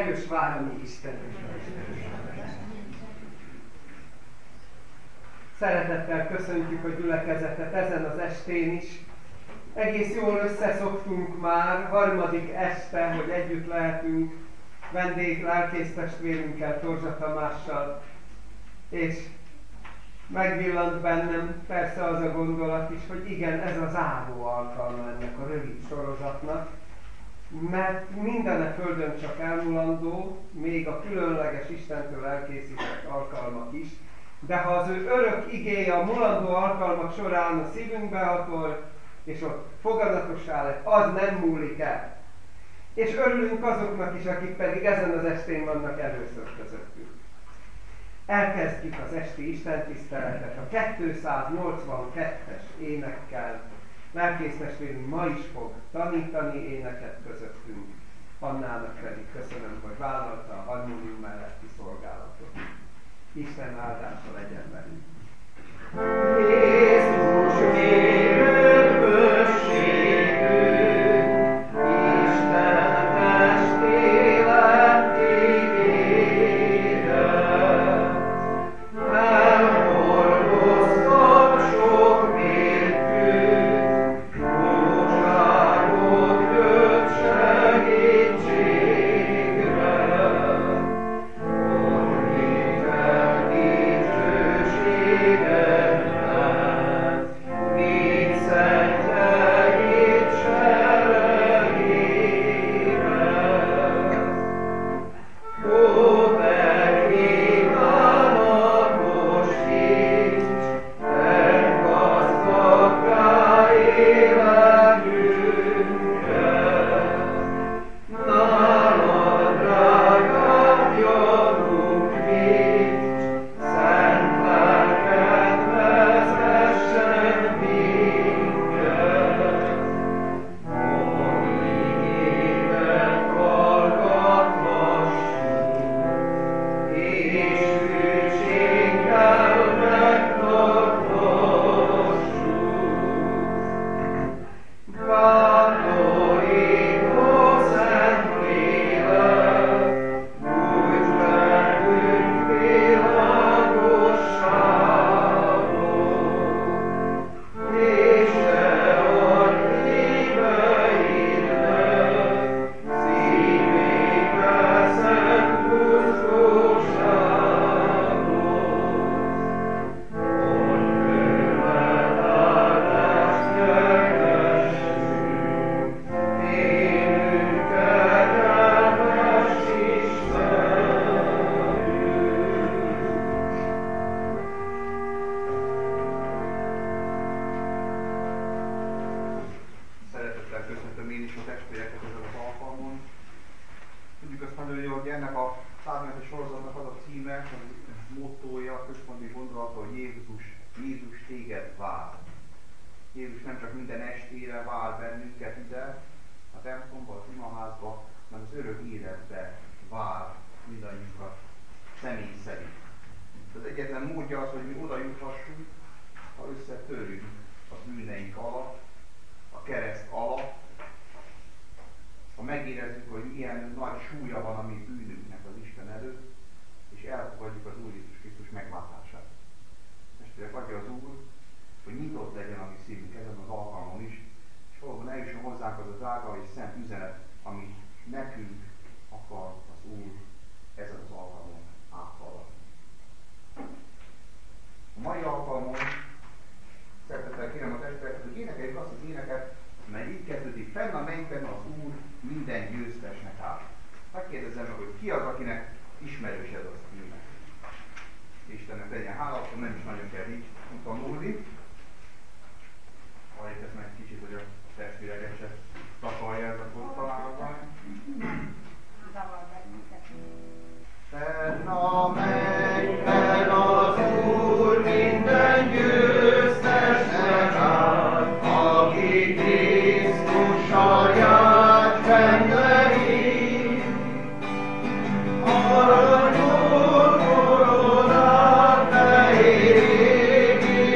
Eljus vár a mi Istenünk. Szeretettel köszöntjük a gyülekezetet ezen az estén is. Egész jól összeszoktunk már, harmadik este, hogy együtt lehetünk vendég lelkésztestvérünkkel, Torzsa Tamással. És megvillant bennem persze az a gondolat is, hogy igen, ez az záró alkalma ennek a rövid sorozatnak, mert minden a földön csak elmulandó, még a különleges Istentől elkészített alkalmak is, de ha az ő örök igéje a mulandó alkalmak során a szívünkbe hatol, és ott fogadatossá lett, az nem múlik el. És örülünk azoknak is, akik pedig ezen az estén vannak először közöttünk. Elkezdjük az esti istentiszteletet a 282-es énekkel. Lelkésztestvérünk ma is fog tanítani éneket közöttünk. Annának pedig köszönöm, hogy vállalta a harmónium melletti szolgálatot. Isten áldása legyen velünk. Jézus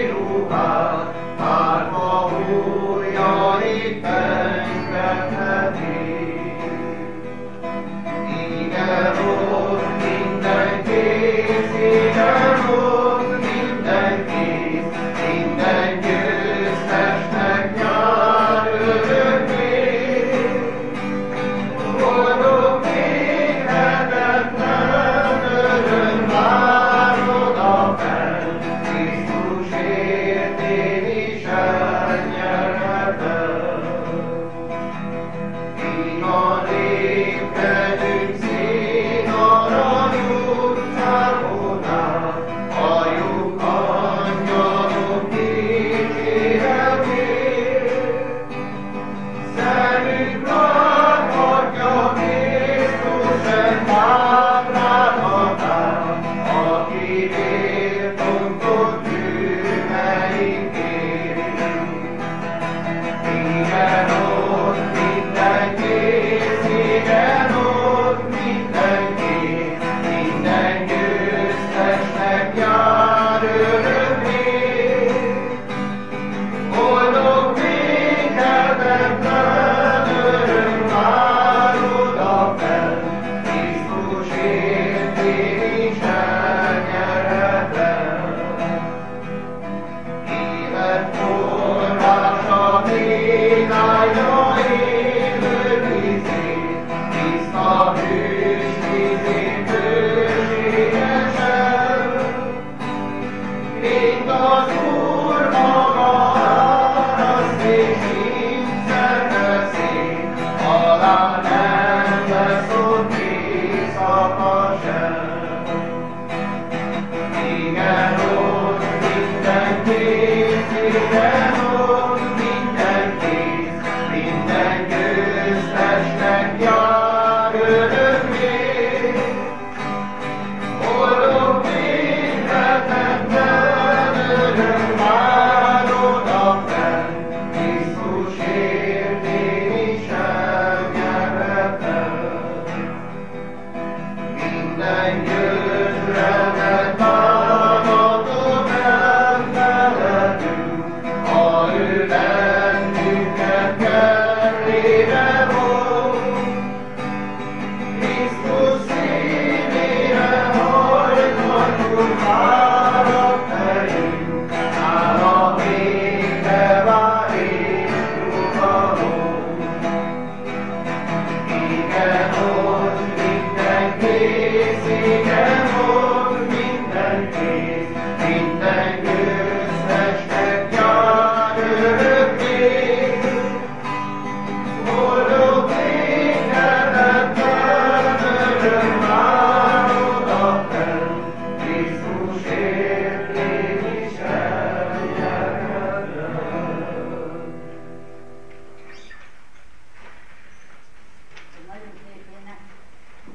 Isten,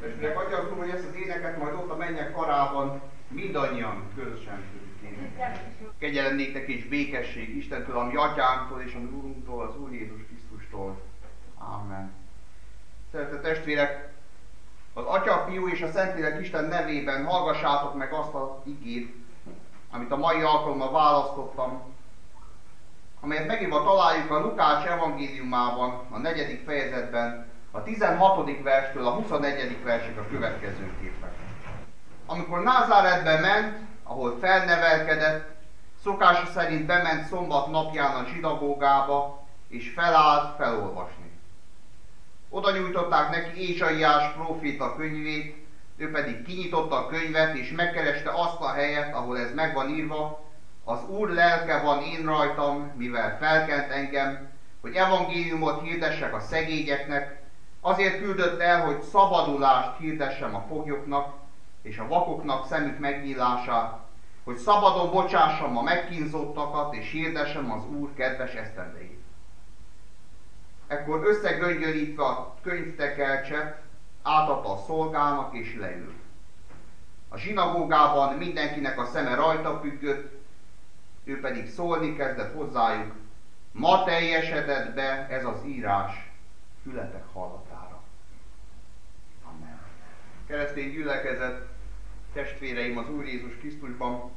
Testvérek, adja az Úr, hogy ezt az éneket majd ott a mennyek karában mindannyian közösen tudjuk énekelni. Kegyelem néktek és békesség Istentől, a mi atyánktól és a mi Úrunktól, az Úr Jézus Krisztustól. Amen. Szeretett testvérek, az Atya, Fiú és a Szentlélek Isten nevében hallgassátok meg azt az igét, amit a mai alkalommal választottam, amelyet megírva találjuk a Lukács evangéliumában, a 4. fejezetben, a 16. verstől a 21. versig a következőképpen. Amikor Názáretbe ment, ahol felnevelkedett, szokása szerint bement szombat napján a zsinagógába, és felállt felolvasni. Oda nyújtották neki Ézsaiás próféta könyvét, ő pedig kinyitotta a könyvet, és megkereste azt a helyet, ahol ez meg van írva: az Úr lelke van én rajtam, mivel felkent engem, hogy evangéliumot hirdessek a szegényeknek, azért küldött el, hogy szabadulást hirdessem a foglyoknak, és a vakoknak szemük megnyílását, hogy szabadon bocsássam a megkínzottakat, és hirdessem az Úr kedves esztendejét. Ekkor összegöngyölítve a könyvtekercset, átadta a szolgának, és leült. A zsinagógában mindenkinek a szeme rajta függött, ő pedig szólni kezdett hozzájuk: ma teljesedett be ez az írás fületek hallatára. Amen. Keresztény gyülekezet, testvéreim az Úr Jézus Krisztusban,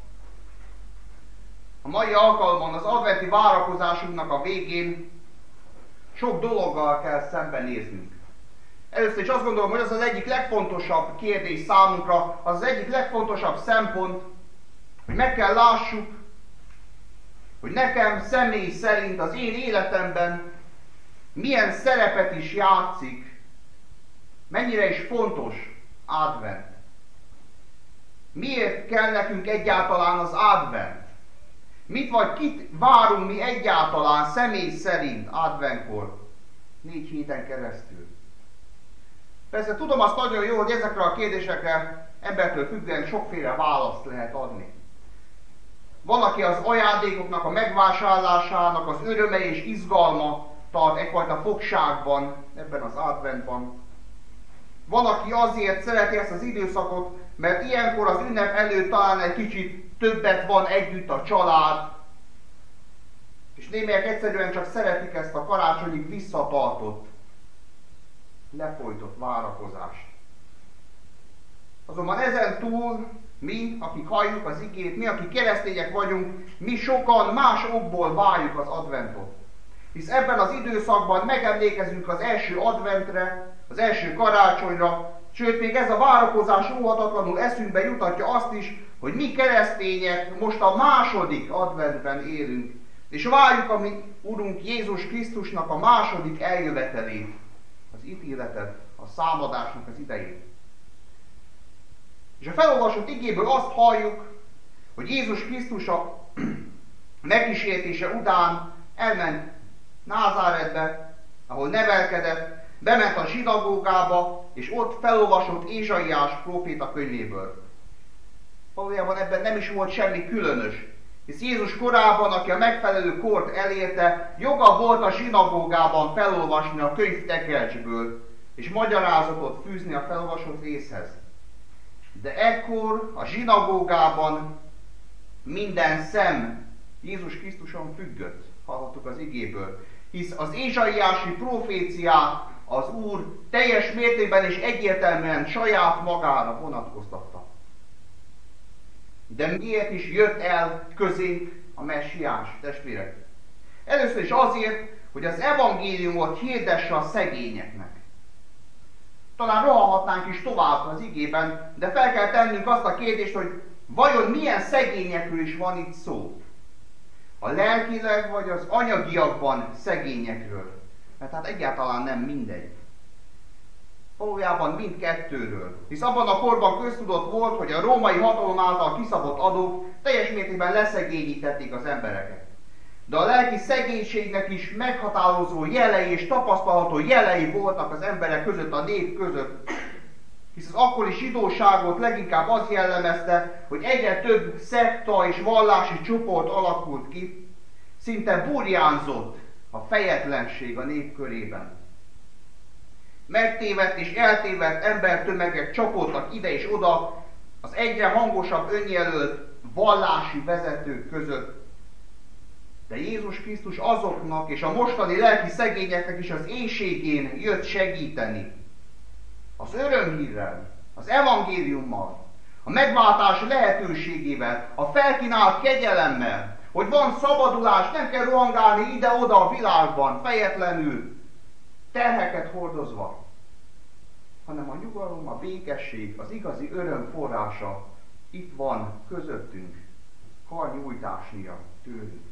a mai alkalommal az adventi várakozásunknak a végén sok dologgal kell szembenéznünk. Először is azt gondolom, hogy az az egyik legfontosabb kérdés számunkra, az egyik legfontosabb szempont, hogy meg kell lássuk, hogy nekem személy szerint az én életemben milyen szerepet is játszik, mennyire is fontos advent. Miért kell nekünk egyáltalán az advent? Mit vagy kit várunk mi egyáltalán személy szerint adventkor 4 héten keresztül? Persze tudom azt nagyon jó, hogy ezekre a kérdésekre embertől függően sokféle választ lehet adni. Van, aki az ajándékoknak a megvásárlásának az öröme és izgalma tart egyfajta fogságban ebben az adventban. Van, aki azért szereti ezt az időszakot, mert ilyenkor az ünnep előtt talán egy kicsit többet van együtt a család, és némelyek egyszerűen csak szeretik ezt a karácsonyig visszatartott, lefolytott várakozást. Azonban ezen túl mi, akik halljuk az igét, mi, akik keresztények vagyunk, mi sokan más okból várjuk az adventot. Hisz ebben az időszakban megemlékezünk az első adventre, az első karácsonyra, sőt, még ez a várakozás óhatatlanul eszünkbe jutatja azt is, hogy mi keresztények most a második adventben élünk, és várjuk a mi Urunk Jézus Krisztusnak a második eljövetelét, az ítéletet, a számadásnak az idejét. És a felolvasott igéből azt halljuk, hogy Jézus Krisztus a megkísértése után elment Názáretbe, ahol nevelkedett, bement a zsinagógába, és ott felolvasott Ézsaiás próféta könyvéből. Valójában ebben nem is volt semmi különös, hisz Jézus korában, aki a megfelelő kort elérte, joga volt a zsinagógában felolvasni a könyvtekercsből, és magyarázatot fűzni a felolvasott részhez. De ekkor a zsinagógában minden szem Jézus Krisztuson függött, hallhattuk az igéből, hisz az ézsaiási proféciát az Úr teljes mértékben és egyértelműen saját magára vonatkoztatta. De miért is jött el közénk a messiás, testvérek? Először is azért, hogy az evangéliumot hirdesse a szegényeknek. Talán rohanhatnánk is tovább az igében, de fel kell tennünk azt a kérdést, hogy vajon milyen szegényekről is van itt szó? A lelkileg vagy az anyagiakban szegényekről? Mert hát egyáltalán nem mindegy. Valójában mindkettőről. Hisz abban a korban köztudott volt, hogy a római hatalom által kiszabott adók teljes mértékben leszegényítették az embereket. De a lelki szegénységnek is meghatározó jelei és tapasztalható jelei voltak az emberek között, a nép között. Hisz az akkori zsidóságot leginkább az jellemezte, hogy egyre több szekta és vallási csoport alakult ki, szinte burjánzott a fejetlenség a nép körében. megtévedt és eltévedt embertömegek csapódtak ide és oda az egyre hangosabb önjelölt vallási vezetők között. De Jézus Krisztus azoknak és a mostani lelki szegényeknek is az éhségén jött segíteni. Az örömhírrel, az evangéliummal, a megváltás lehetőségével, a felkínált kegyelemmel, hogy van szabadulás, nem kell rohangálni ide-oda a világban, fejetlenül, terheket hordozva, hanem a nyugalom, a békesség, az igazi öröm forrása itt van közöttünk, karnyújtásnia tőlünk.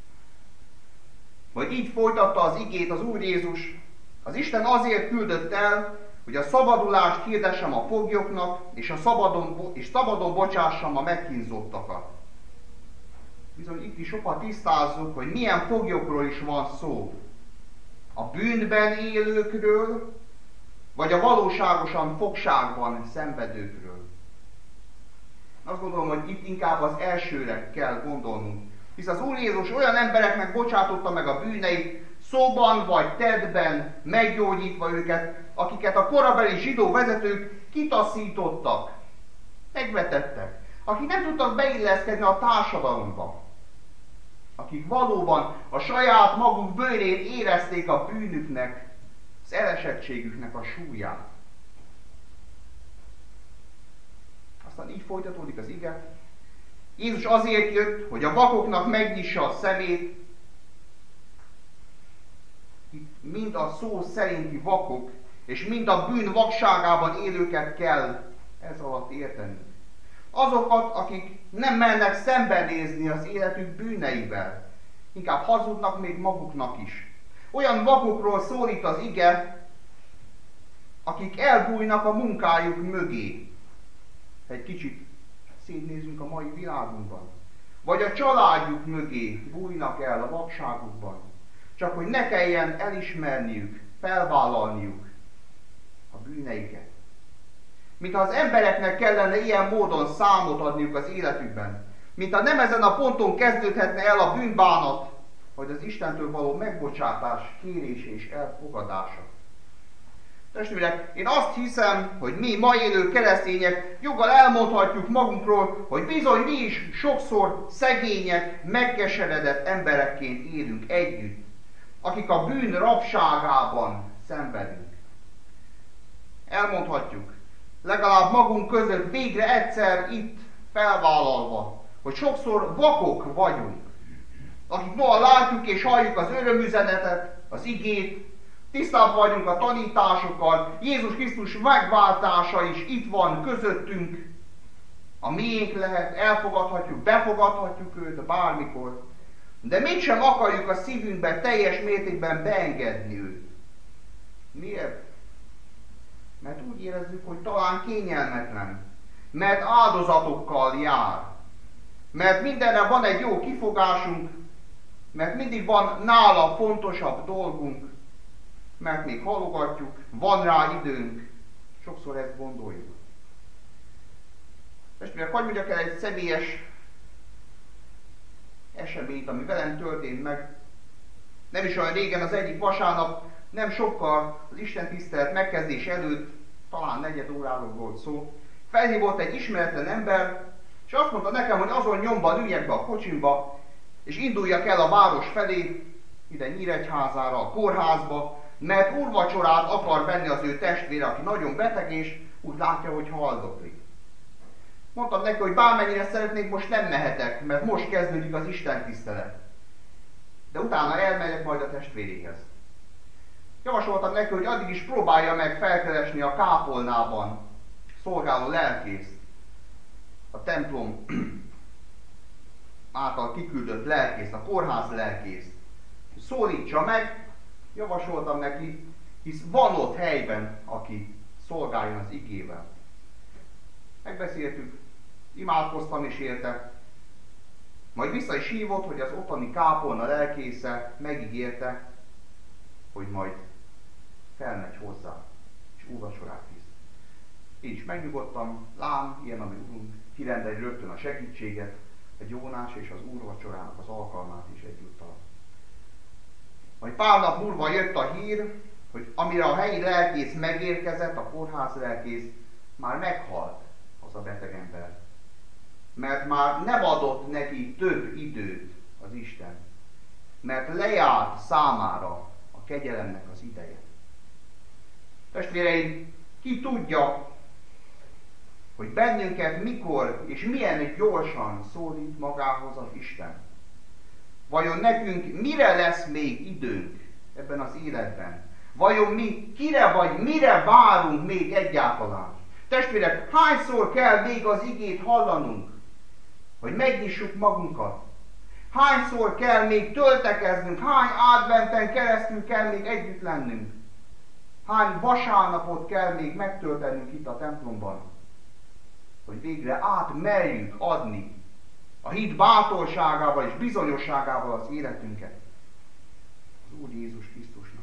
Vagy így folytatta az igét az Úr Jézus, az Isten azért küldött el, hogy a szabadulást hirdessem a foglyoknak, és szabadon bocsássam a megkínzottakat. Bizony itt is sokat tisztázzuk, hogy milyen foglyokról is van szó. A bűnben élőkről, vagy a valóságosan fogságban szenvedőkről. Azt gondolom, hogy itt inkább az elsőre kell gondolnunk. Hisz az Úr Jézus olyan embereknek bocsátotta meg a bűneit, szóban vagy tettben meggyógyítva őket, akiket a korabeli zsidó vezetők kitaszítottak, megvetettek, akik nem tudtak beilleszkedni a társadalomba, akik valóban a saját maguk bőrén érezték a bűnüknek, az elesettségüknek a súlyát. Aztán így folytatódik az ige. Jézus azért jött, hogy a vakoknak megnyissa a szemét. Itt mind a szó szerinti vakok, és mind a bűn vakságában élőket kell ez alatt érteni. Azokat, akik nem mernek szembenézni az életük bűneivel, inkább hazudnak még maguknak is. Olyan vakokról szól itt az ige, akik elbújnak a munkájuk mögé. Egy kicsit szétnézünk a mai világunkban. Vagy a családjuk mögé bújnak el a vakságukban. Csak hogy ne kelljen elismerniük, felvállalniuk a bűneiket. Mintha az embereknek kellene ilyen módon számot adniuk az életükben. Mintha nem ezen a ponton kezdődhetne el a bűnbánat, vagy az Istentől való megbocsátás kérése és elfogadása. Testvérek, én azt hiszem, hogy mi ma élő keresztények joggal elmondhatjuk magunkról, hogy bizony mi is sokszor szegények, megkeseredett emberekként élünk együtt, akik a bűn rabságában szenvedünk. Elmondhatjuk, legalább magunk között végre egyszer itt felvállalva, hogy sokszor vakok vagyunk, akik noha látjuk és halljuk az örömüzenetet, az igét, tisztában vagyunk a tanításokkal, Jézus Krisztus megváltása is itt van közöttünk, a miénk lehet, elfogadhatjuk, befogadhatjuk őt bármikor, de mégsem akarjuk a szívünkben teljes mértékben beengedni őt. Miért? Mert úgy érezzük, hogy talán kényelmetlen, mert áldozatokkal jár, mert mindenre van egy jó kifogásunk, mert mindig van nála fontosabb dolgunk, mert még halogatjuk, van rá időnk, sokszor ezt gondoljuk. Testvérek, hadd mondjak el egy személyes eseményt, ami velem történt meg. Nem is olyan régen, az egyik vasárnap, nem sokkal az istentisztelet megkezdés előtt, talán 4 óráról volt szó, felhívott egy ismeretlen ember, és azt mondta nekem, hogy azon nyomban üljek be a kocsimba, és induljak el a város felé, ide Nyíregyházára, a kórházba, mert úrvacsorát akar venni az ő testvére, aki nagyon beteg, és úgy látja, hogy haldoklik. Mondtam neki, hogy bármennyire szeretnék, most nem mehetek, mert most kezdődik az istentisztelet. De utána elmegyek majd a testvéréhez. Javasoltam neki, hogy addig is próbálja meg felkeresni a kápolnában szolgáló lelkészt, a templom által kiküldött lelkészt, a kórház lelkészt. Szólítsa meg, javasoltam neki, hisz van ott helyben, aki szolgáljon az igével. Megbeszéltük, imádkoztam is érte, majd vissza is hívott, hogy az ottani kápolna lelkésze megígérte, hogy majd felmegy hozzá, és úrvacsorát visz. Én is megnyugodtam, lám, ilyen ami Urunk kirendeli rögtön a segítséget, a gyónás és az úrvacsorának az alkalmát is egyúttal. Majd pár nap múlva jött a hír, hogy amire a helyi lelkész megérkezett, a kórház lelkész, már meghalt az a beteg ember. Mert már nem adott neki több időt az Isten. Mert lejárt számára a kegyelemnek az ideje. Testvéreim, ki tudja, hogy bennünket mikor és milyen gyorsan szólít magához az Isten. Vajon nekünk mire lesz még időnk ebben az életben? Vajon mi kire vagy mire várunk még egyáltalán? Testvérek, hányszor kell még az igét hallanunk, hogy megnyissuk magunkat? Hányszor kell még töltekeznünk? Hány adventen keresztül kell még együtt lennünk? Hány vasárnapot kell még megtöltenünk itt a templomban? Hogy végre átmerjük adni a hit bátorságával és bizonyosságával az életünket az Úr Jézus Krisztusnak.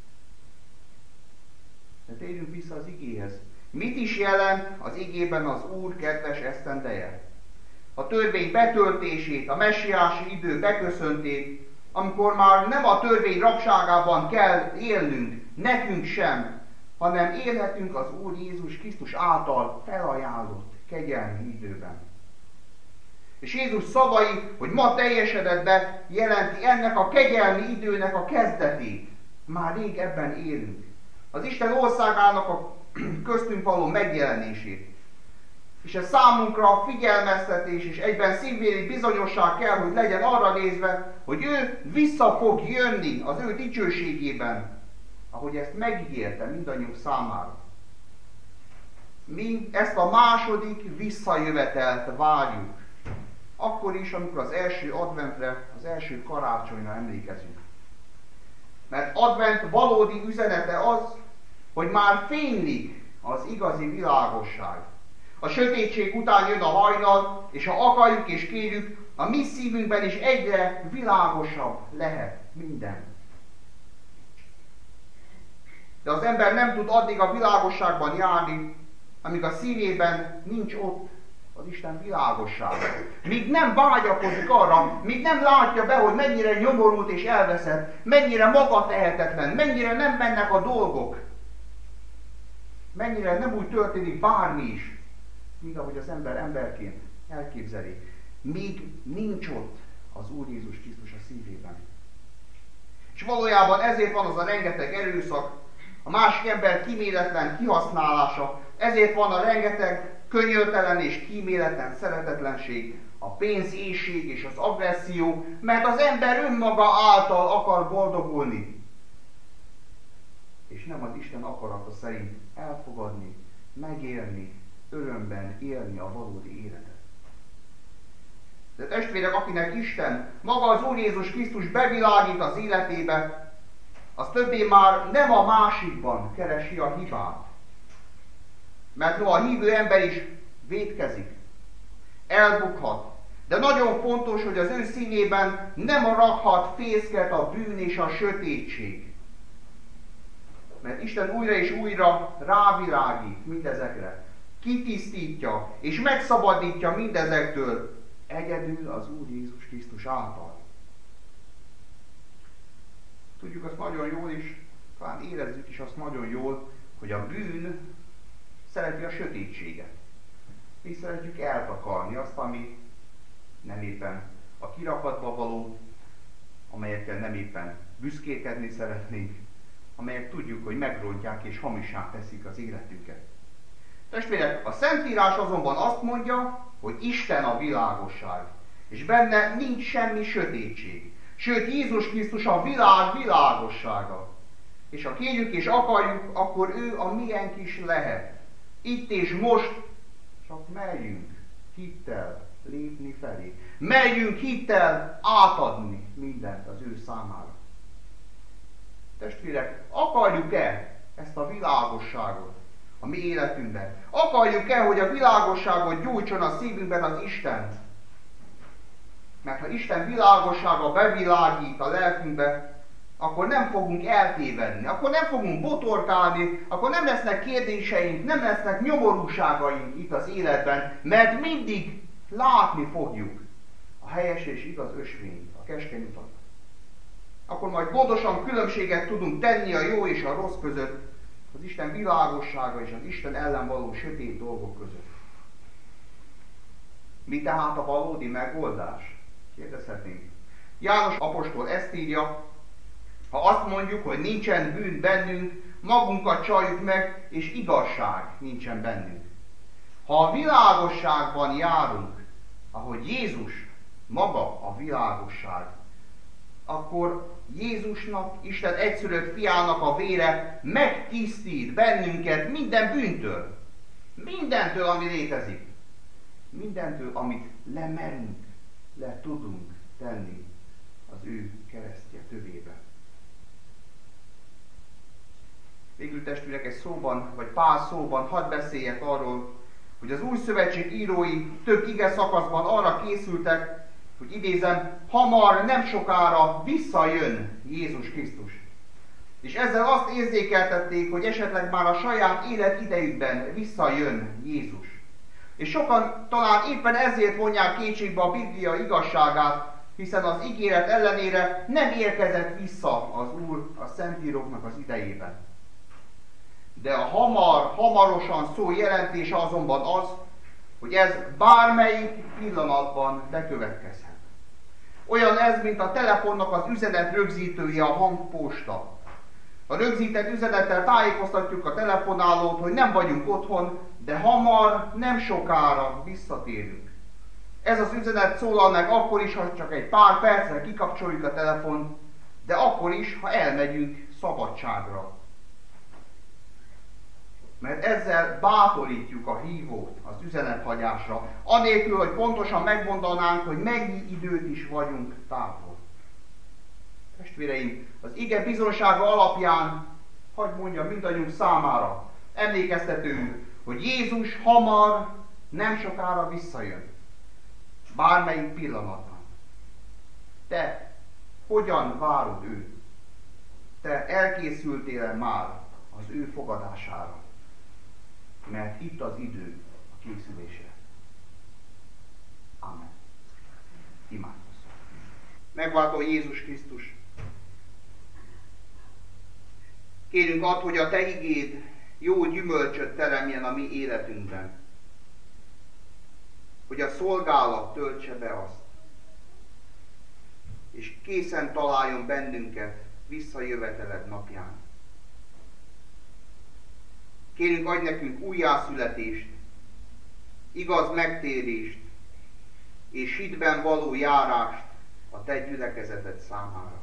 De térjünk vissza az igéhez. Mit is jelent az igében az Úr kedves esztendeje? A törvény betöltését, a messiási idő beköszöntét, amikor már nem a törvény rabságában kell élnünk, nekünk sem, hanem élhetünk az Úr Jézus Krisztus által felajánlott kegyelmi időben. És Jézus szavai, hogy ma teljesedett be, jelenti ennek a kegyelmi időnek a kezdetét. Már rég ebben élünk. Az Isten országának a köztünk való megjelenését. És ez számunkra figyelmeztetés és egyben szívvéri bizonyosság kell, hogy legyen arra nézve, hogy ő vissza fog jönni az ő dicsőségében, ahogy ezt megígérte mindannyiunk számára. Mi ezt a második visszajövetelt várjuk. Akkor is, amikor az első adventre, az első karácsonyra emlékezünk. Mert advent valódi üzenete az, hogy már fénylik az igazi világosság. A sötétség után jön a hajnal, és ha akarjuk és kérjük, a mi szívünkben is egyre világosabb lehet minden. De az ember nem tud addig a világosságban járni, amíg a szívében nincs ott az Isten világossága. Míg nem vágyakozik arra, míg nem látja be, hogy mennyire nyomorult és elveszett, mennyire magatehetetlen, mennyire nem mennek a dolgok, mennyire nem úgy történik bármi is, míg ahogy az ember emberként elképzeli, míg nincs ott az Úr Jézus Krisztus a szívében. És valójában ezért van az a rengeteg erőszak, a másik ember kíméletlen kihasználása, ezért van a rengeteg könyörtelen és kíméletlen szeretetlenség, a pénzéhség és az agresszió, mert az ember önmaga által akar boldogulni, és nem az Isten akarata szerint elfogadni, megélni, örömben élni a valódi életet. De testvérek, akinek Isten, maga az Úr Jézus Krisztus bevilágít az életébe, az többé már nem a másikban keresi a hibát. Mert a hívő ember is vétkezik, elbukhat, de nagyon fontos, hogy az ő szívében nem rakhat fészket a bűn és a sötétség. Mert Isten újra és újra rávilágít mindezekre, kitisztítja és megszabadítja mindezektől, egyedül az Úr Jézus Krisztus által. Tudjuk azt nagyon jól, és talán érezzük is azt nagyon jól, hogy a bűn szereti a sötétséget. Mi szeretjük eltakarni azt, ami nem éppen a kirakatba való, amelyekkel nem éppen büszkékedni szeretnénk, amelyek tudjuk, hogy megrontják és hamissá teszik az életünket. Testvérek, a Szentírás azonban azt mondja, hogy Isten a világosság, és benne nincs semmi sötétség. Sőt, Jézus Krisztus a világ világossága. És ha kérjük és akarjuk, akkor ő a miénk is lehet. Itt és most csak merjünk hittel lépni felé. Merjünk hittel átadni mindent az ő számára. Testvérek, akarjuk-e ezt a világosságot a mi életünkben? Akarjuk-e, hogy a világosságot gyújtson a szívünkben az Isten? Mert ha Isten világossága bevilágít a lelkünkbe, akkor nem fogunk eltévedni, akkor nem fogunk botorkálni, akkor nem lesznek kérdéseink, nem lesznek nyomorúságaink itt az életben, mert mindig látni fogjuk a helyes és igaz ösvényt, a keskeny utat. akkor majd pontosan különbséget tudunk tenni a jó és a rossz között, az Isten világossága és az Isten ellen való sötét dolgok között. Mi tehát a valódi megoldás? Kérdezhetnénk. János apostol ezt írja, ha azt mondjuk, hogy nincsen bűn bennünk, magunkat csaljuk meg, és igazság nincsen bennünk. Ha a világosságban járunk, ahogy Jézus maga a világosság, akkor Jézusnak, Isten egyszülött fiának a vére megtisztít bennünket minden bűntől. Mindentől, ami létezik. Mindentől, amit lemerünk, le tudunk tenni az ő keresztje tövébe. Végül testvérek, egy szóban, vagy pár szóban hadd beszéljek arról, hogy az Új Szövetség írói több ige szakaszban arra készültek, hogy idézem, hamar, nem sokára visszajön Jézus Krisztus. És ezzel azt érzékeltették, hogy esetleg már a saját életidejükben visszajön Jézus. És sokan talán éppen ezért vonják kétségbe a Biblia igazságát, hiszen az ígéret ellenére nem érkezett vissza az Úr a Szentíróknak az idejében. De a hamarosan szó jelentése azonban az, hogy ez bármelyik pillanatban bekövetkezhet. Olyan ez, mint a telefonnak az üzenet rögzítője, a hangposta. A rögzített üzenettel tájékoztatjuk a telefonálót, hogy nem vagyunk otthon, de hamar, nem sokára visszatérünk. Ez az üzenet szólal meg akkor is, ha csak egy pár percre kikapcsoljuk a telefont, de akkor is, ha elmegyünk szabadságra. Mert ezzel bátorítjuk a hívót az üzenethagyásra, anélkül, hogy pontosan megmondanánk, hogy mennyi időt is vagyunk távol. Testvéreim, az ige bizonsága alapján, hadd mondjam mindannyiunk számára, emlékeztetőül, hogy Jézus hamar, nem sokára visszajön. Bármelyik pillanatban. Te hogyan várod őt? Te elkészültél már az ő fogadására? Mert itt az idő a készülésre. Amen. Imádkozzunk. Megváltó Jézus Krisztus, kérünk add, hogy a Te igéd jó gyümölcsöt teremjen a mi életünkben. Hogy a szolgálat töltse be azt, és készen találjon bennünket visszajöveteled napján. Kérünk, adj nekünk újjászületést, igaz megtérést, és hitben való járást a Te gyülekezeted számára.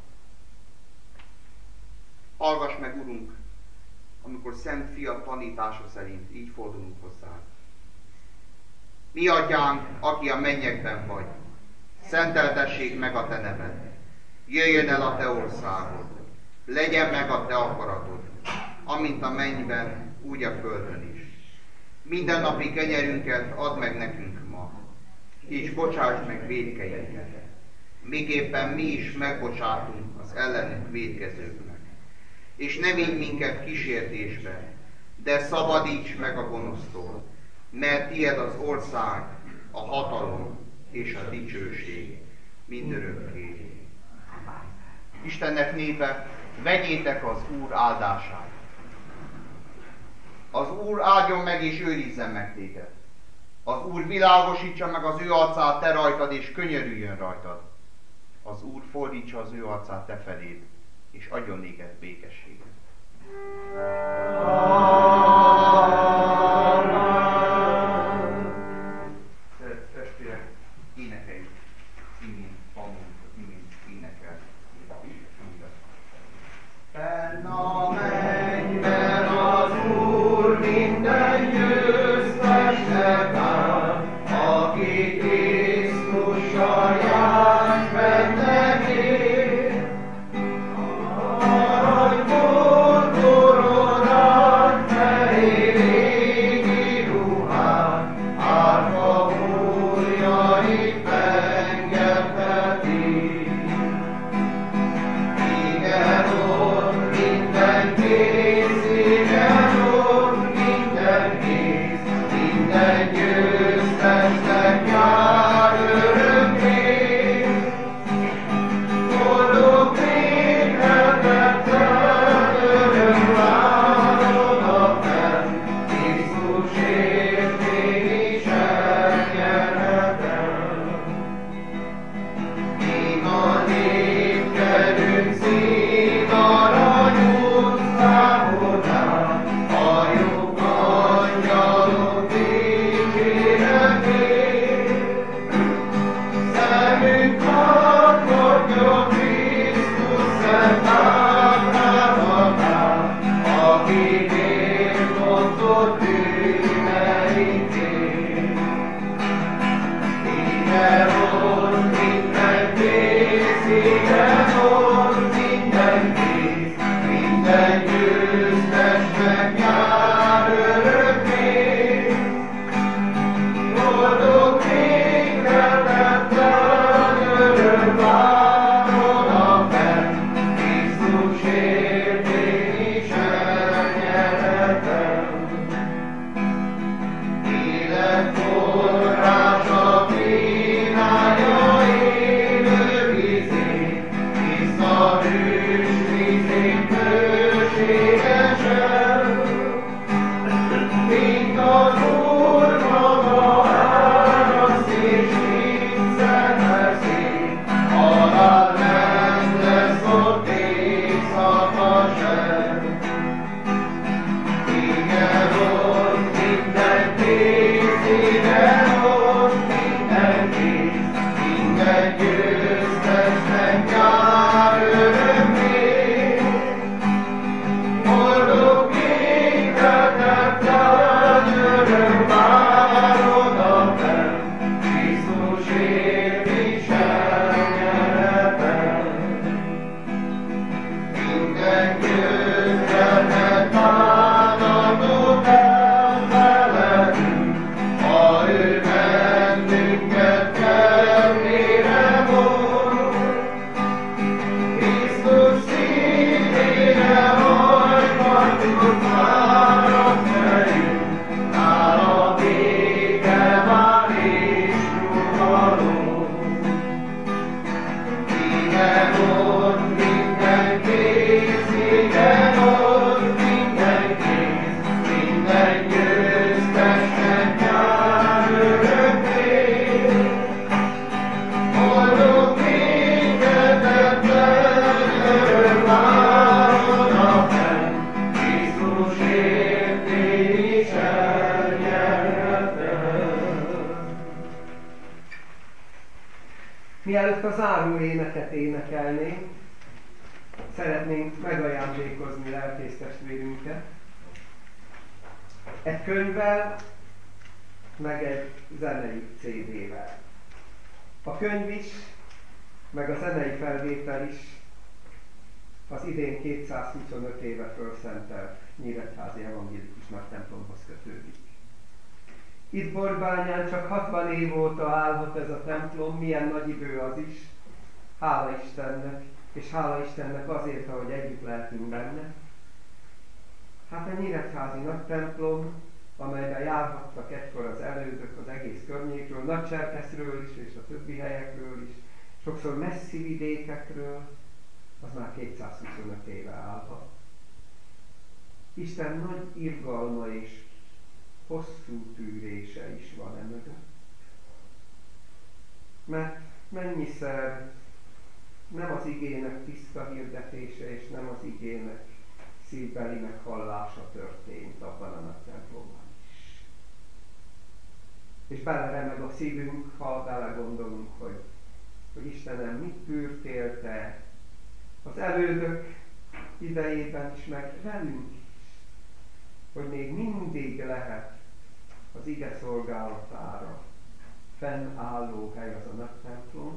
Hallgass meg, Urunk, amikor Szent Fiad tanítása szerint így fordulunk hozzád. Mi Atyánk, aki a mennyekben vagy, szenteltessék meg a Te neved. Jöjjön el a Te országod, legyen meg a Te akaratod, amint a mennyben, úgy a földön is. Mindennapi kenyerünket add meg nekünk ma, és bocsásd meg vétkeinket, miképpen mi is megbocsátunk az ellenünk vétkezőknek. És ne vigy minket kísértésbe, de szabadíts meg a gonosztól, mert tied az ország, a hatalom és a dicsőség mindörökké. Istennek népe, vegyétek az Úr áldását. Az Úr áldjon meg és őrizzen meg téged. Az Úr világosítsa meg az ő arcát te rajtad, és könyörüljön rajtad. Az Úr fordítsa az ő arcát te feléd, és adjon néked békességet. Szeretett testvérek, énekeljük imént Pannontot, imént énekel. Fenn a mennyben az Úr minden győztesnek áll, aki Krisztussal járt benne él. Arany koronát fehér Mielőtt a záró éneket énekelnénk, szeretnénk megajándékozni lelkésztestvérünket egy könyvvel, meg egy zenei CD-vel. A könyv is, meg a zenei felvétel is az idén 225 éve fölszentelt Nyíregyházi Evangélikus Nagytemplomhoz kötődik. Itt Borbányán csak 60 év óta állhat ez a templom, milyen nagy idő az is. Hála Istennek, és hála Istennek azért, ahogy együtt lehetünk benne. Hát a Nyíregyházi Nagytemplom, amelyben járhattak egykor az elődök az egész környékről, Nagycserkeszről is, és a többi helyekről is, sokszor messzi vidékekről, az már 225 éve állhat. Isten nagy irgalma és hosszú tűrése is van emögött. Mert mennyiszer nem az igének tiszta hirdetése, és nem az igének szívbeli meghallása történt abban a nagy templomban is. És beleremeg a szívünk, ha belegondolunk, hogy Istenem mit tűrtél te az elődök idejében is, meg velünk is, hogy még mindig lehet az ige szolgálatára fennálló hely az a nagy templom,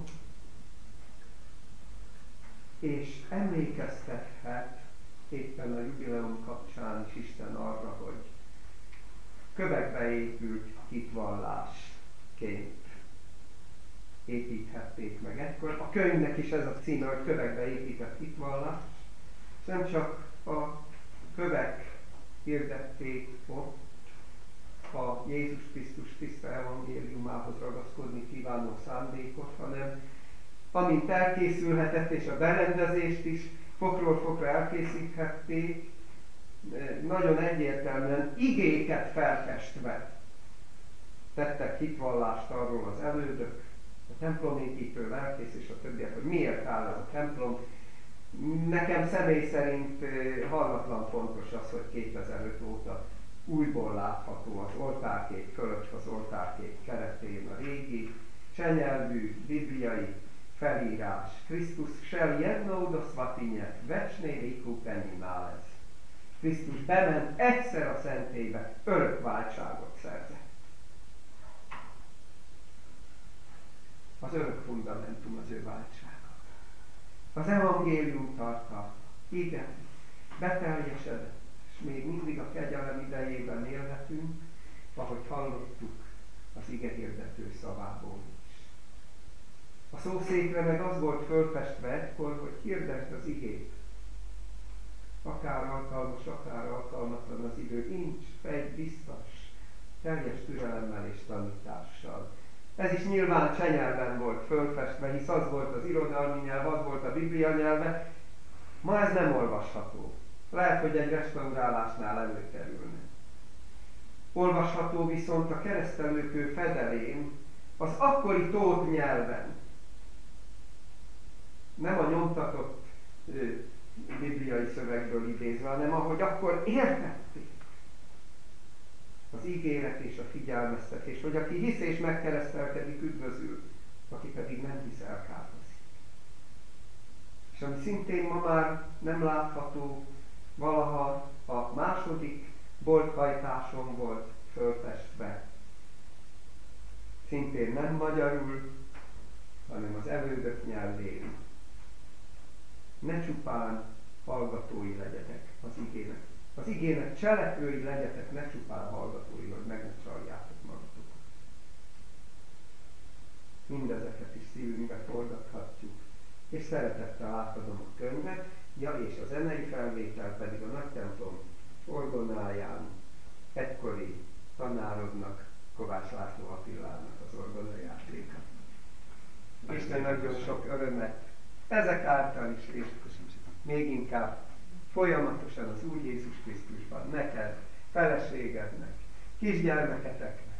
és emlékeztethet éppen a jubileum kapcsán is Isten arra, hogy kövekbe épült hitvallásként építhették meg. Ekkor a könyvnek is ez a címe, hogy kövekbe épített hitvallás, és nem csak a kövek hirdették ott a Jézus Krisztus tiszta evangéliumához ragaszkodni kívánó szándékot, hanem amint elkészülhetett, és a berendezést is fokról fokra elkészíthették, nagyon egyértelműen igéket felfestve tettek hitvallást arról az elődök, a templomépítő, lelkész és a többiek, hogy miért áll ez a templom. Nekem személy szerint hallatlan fontos az, hogy 2005 óta újból látható az oltárkép fölött, az oltárkép keretén a régi, csenyelvű, bibliai felírás. Krisztus šel jednou do svatyně, večnej vykúpením lesz. Krisztus bement egyszer a szentélybe, örök váltságot szerzett. Az örök fundamentum az ő váltsága. Az evangélium tartalma, igen, beteljesedett, és még mindig a kegyelem idejében élhetünk, ahogy hallottuk az ige hirdető szavából is. A szószékre meg az volt fölfestve egykor, hogy hirdesd az igét. Akár alkalmas, akár alkalmatlan az idő, nincs, fegy biztos, teljes türelemmel és tanítással. Ez is nyilván csenyelven volt fölfestve, hisz az volt az irodalmi nyelv, az volt a Biblia nyelve. Ma ez nem olvasható. Lehet, hogy egy restaurálásnál előkerülne. Olvasható viszont a keresztelőkő fedelén, az akkori tót nyelven. Nem a nyomtatott bibliai szövegből idézve, hanem ahogy akkor értették. az ígéret és a figyelmeztetés, hogy aki hisz és megkeresztelkedik, üdvözül, aki pedig nem hisz, elkárhozik. És ami szintén ma már nem látható, valaha a második bolthajtáson volt fölfestve. Szintén nem magyarul, hanem az evődök nyelvén. Ne csupán hallgatói legyetek az igének. Az igének cselekvői legyetek, ne csupán hallgatói, hogy meg ne csaljátok magatokat. Mindezeket is szívünkbe forgathatjuk. És szeretettel átadom a könyvet, és a zenei felvétel pedig a nagytemplom orgonáján egykori tanárodnak, Kovács László Attilának az orgonajátéka. Isten adjon sok örömet ezek által is, és még inkább folyamatosan az Úr Jézus Krisztusban, neked, feleségednek, kisgyermeketeknek,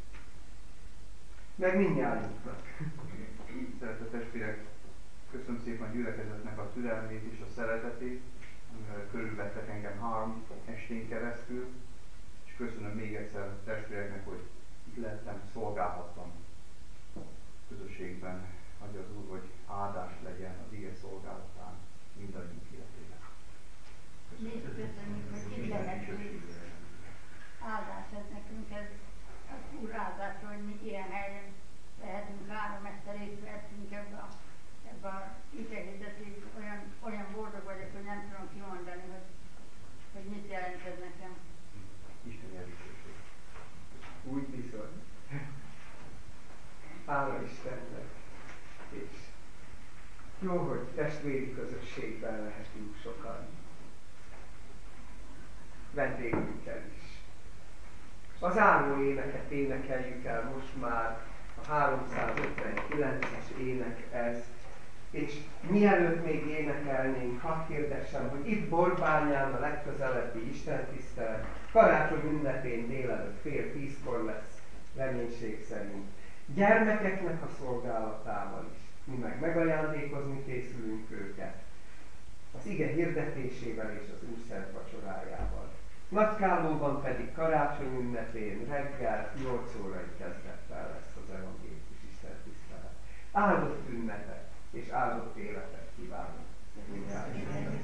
meg mindnyájunknak. Szeretett testvérek, köszönöm szépen a gyülekezetnek a türelmét és a szeretetét, amivel körülvettek engem 3 estén keresztül, és köszönöm még egyszer a testvéreknek, hogy itt lettem, szolgálhattam közösségben. Adja az Úr, hogy áldás legyen az ige szolgálatán mindannyiunk életében. Köszönjük, hogy itt lehetünk. Áldás ez nekünk, ez az Úr áldása, hogy mi ilyen helyen lehetünk 3 este részt vettünk ebbe a igehirdetésbe. Olyan boldog vagyok, hogy nem tudom kimondani, hogy mit jelent ez nekem. Isten jelentőség. Úgy bizony. Hála Istennek. És jó, hogy testvéri közösségben lehetünk sokan. Vendégünkkel is. Az álló éneket énekeljük el most már, a 359-es ének ez, és mielőtt még énekelnénk, hadd hirdessem, hogy itt Borbányán a legközelebbi istentisztelet, karácsony ünnepén délelőtt 9:30 lesz, reménység szerint. Gyermekeknek a szolgálatával is, mi meg megajándékozni készülünk őket, az ige hirdetésével és az Úr szent vacsorájával. Nagykállóban pedig karácsony ünnepén reggel 8 órai kezdettel lesz az evangélikus istentisztelet. Áldott ünnepet és áldott életet kívánok mindjárt.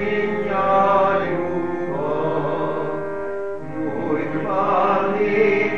Amen.